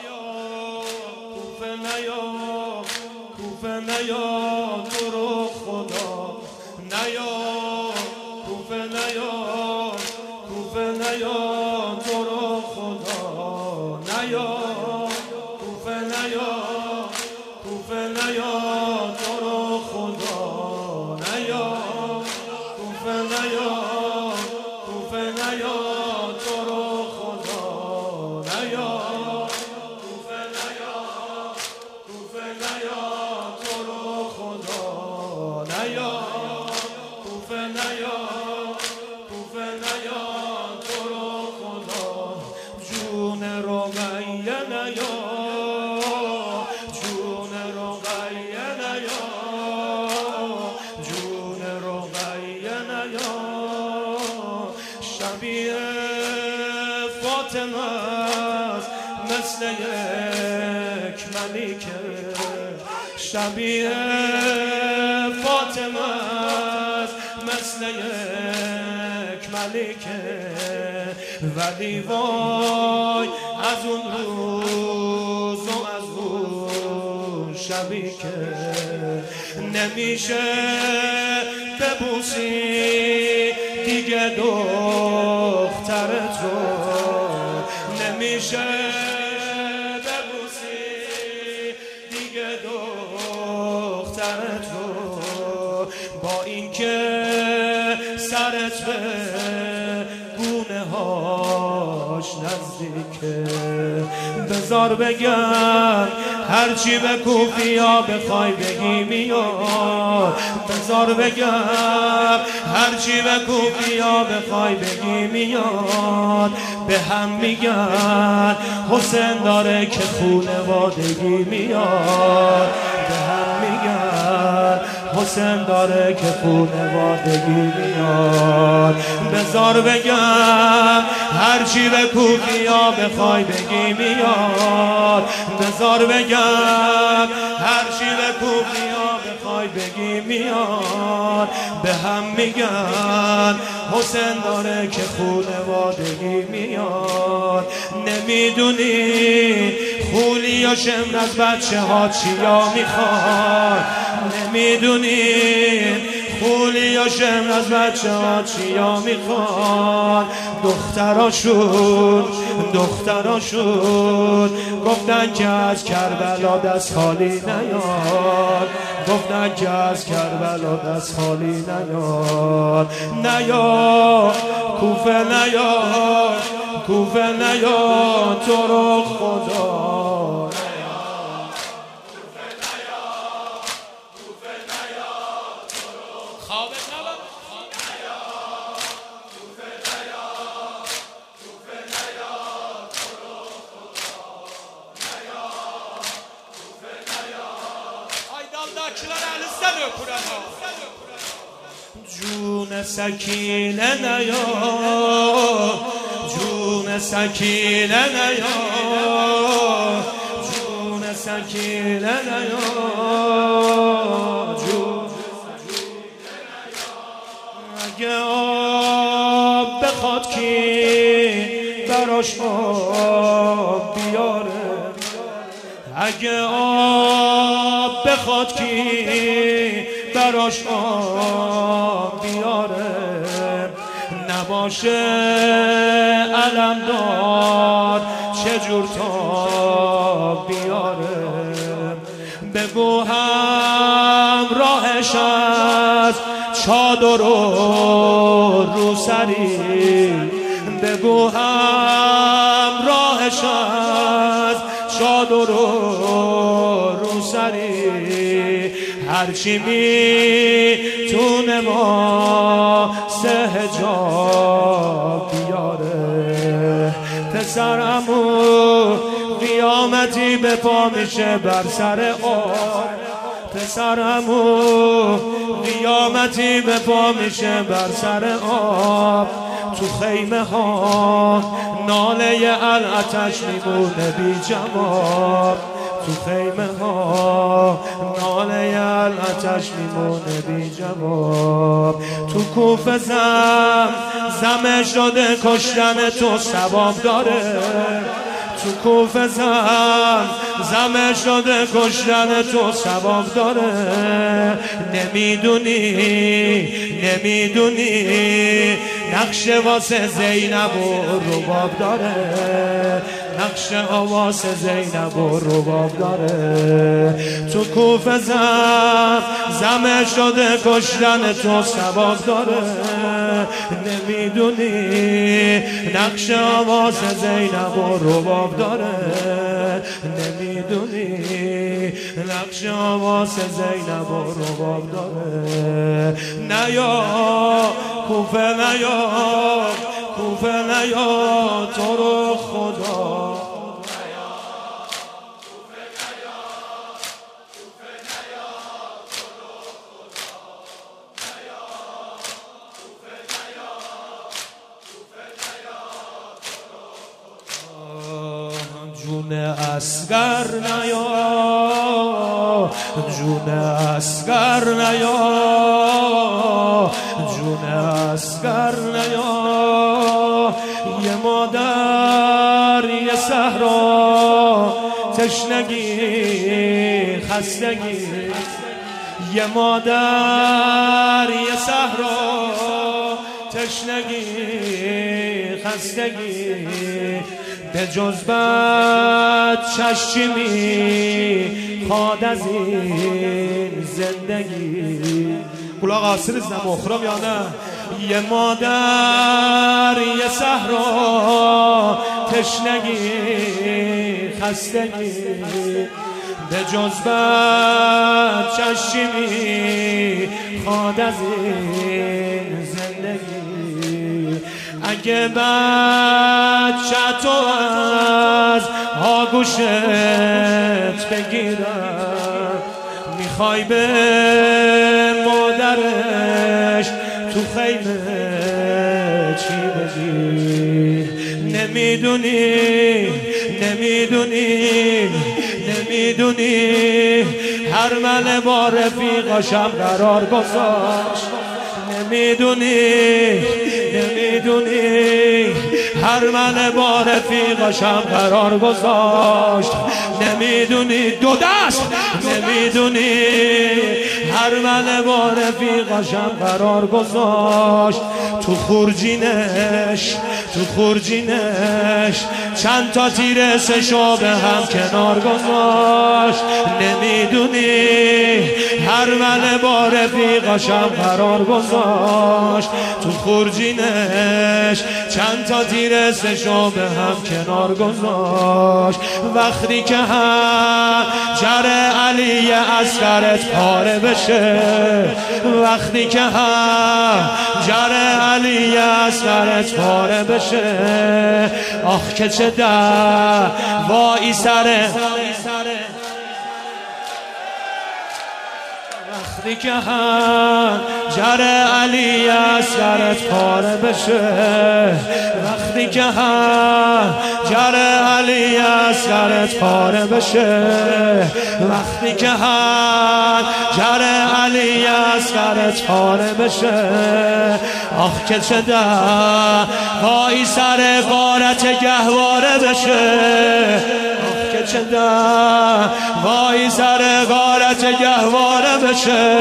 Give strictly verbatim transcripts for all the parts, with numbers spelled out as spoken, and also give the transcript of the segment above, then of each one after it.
کوفه نیا کوفه نیا تو رو خدا نیا کوفه نیا کوفه نیا تو رو خدا نیا کوفه نیا کوفه نیا تو رو خدا نیا کوفه نیا کوفه نیا تو رو خدا نیا کوفه نیا کوفه نیا تو رو خدا نیا کوفه نیا کوفه نیا تو رو خدا جون رقیه نیا جون رقیه نیا جون رقیه نیا شبیه فاطمه است مثل یک ملکه شبیه فاطمه است مثل یک ملکه ولی وای از اون روز و از اون شبی که نمیشه ببوسی دیگه دخترت رو نمیشه ببوسی دیگه دخترت رو با اینکه سرت به گونه هاش نزدیکه بذار بگم هرچی به کوفیا بخوای بگی میاد بذار بگم هرچی به کوفیا بخوای بگی میاد به هم میگن حسین داره که خونوادگی میاد به هم میگن حسین داره که خونوادگی میاد بذار بگم هرچی به کوفیا بخوای بگی میاد بذار بگم هرچی به کوفیا بخوای بگی میاد به هم میگن حسین داره که خونوادگی میاد نمیدونی خولی و شمر از بچه ها چیا میخواد نمیدونی خولی و شمر از بچه ها چیا میخواد دختراشون دختراشون گفتن که از کربلا دست خالی نیاد گفتن که از کربلا دست خالی نیاد نیا کوفه نیا کوفه نیا تو رو خدا جون سکینه نیا جون سکینه نیا جون سکینه نیا جون اگه آب بخواد کی براش آب بیاره اگه آب بخواد کی براش آب بیاره نباشه علمدار چجور تا بیاره بگو هم راهش از چادر و روسری بگو هم راهش از چادر و روسری هرچی میتونه ما سه حجاب بیاره پسرمو قیامتی به پا میشه بر سر آب پسرمو قیامتی به پا میشه بر سر آب تو خیمه ها ناله العتش میمونه بی جواب تو خیمه ها ناله العتش میمونه بی جواب تو کوفه زم زمه شده کشتن تو ثواب داره تو کوفه زم زمه شده کشتن تو ثواب داره. نمیدونی نمیدونی نقش واسه زینب و رباب داره. نقش واسه زینب و رباب داره. تو کوفه زم زمه شده کشتن تو ثواب داره. نمیدونی نقش واسه زینب و رباب داره. نمیدونی نقش واسه زینب و رباب داره. نیا کوفه نیا کوفه نیا تو رو خدا. جون اسگر نیا جون اسگر نیا جون اسگر نیا. یه مادر یه صحرا تشنگی خستگی. یه مادر یه صحرا تشنگی خستگی. به جز بد چشمی خواد از این زندگی. کلا قاصر ازنم اخرام یا نه. یه مادر یه صحرا تشنگی خستگی. به جز بد چشمی خواد از این زندگی. اگه بچه تو از آگوشت بگیرم میخوای به مادرش تو خیمه چی بگی. نمیدونی نمیدونی نمیدونی هر من با رفیقاشم قرار گذاشت. نمیدونی نمیدونی هر من با رفیقاشم قرار گذاشت. نمیدونی دو دست نمیدونی هر من با رفیقاشم قرار گذاشت. تو خورجینش تو خورجینش چند تا تیر سشو به هم کنار گذاشت. نمیدونی هر من با رفیقاشم قرار گذاشت. تو خورجینش چند تا تیر سشو به هم کنار گذاشت. وقتی که هم جر علی اصغرت پاره بشه. وقتی که هم جر علی اصغرت پاره بشه. آخ که چه دعوایی سره. وقتی که هم جر علی اصغرت پاره بشه. وقتی که هم جر علی اصغرت پاره بشه. وقتی که هم جر علی اصغرت پاره بشه. آخ که چه دعوایی سر غارت گهواره بشه. چه دعوایی سر غارت گهواره بشه.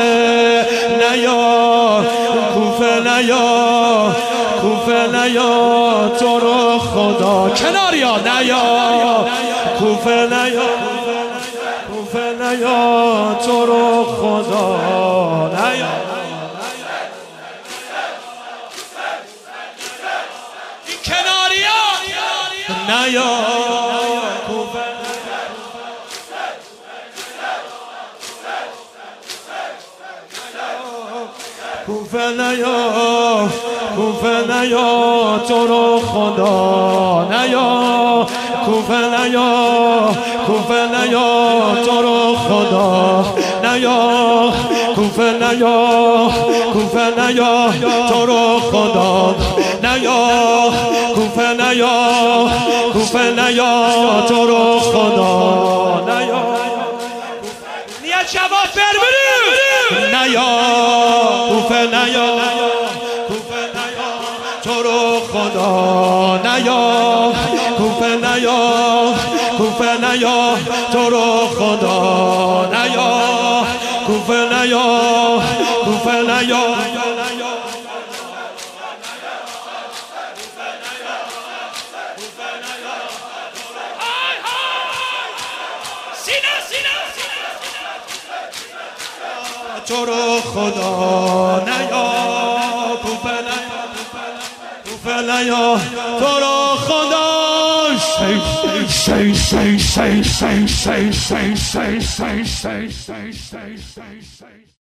نیا کوفه نیا کوفه نیا تو رو خدا. کناریا نیا کوفه نیا کوفه نیا تو رو خدا. نیا کناریا نیا کوفه نیا کوفه نیا تو رو خدا. نیا کوفه نیا کوفه نیا تو رو خدا. نیا کوفه نیا کوفه نیا تو رو خدا. نیا کوفه نیا کوفه نیا تو رو خدا. نیا نیا جواب بربریم. نیا کوفه نیا کوفه نیا تو رو خدا. نیا کوفه نیا نیا کوفه نیا تو رو خدا نیا کوفه نیا کوفه نیا تو رو خدا نیا کوفه نیا کوفه نیا تو رو خدا say say say say say say say say say say say say say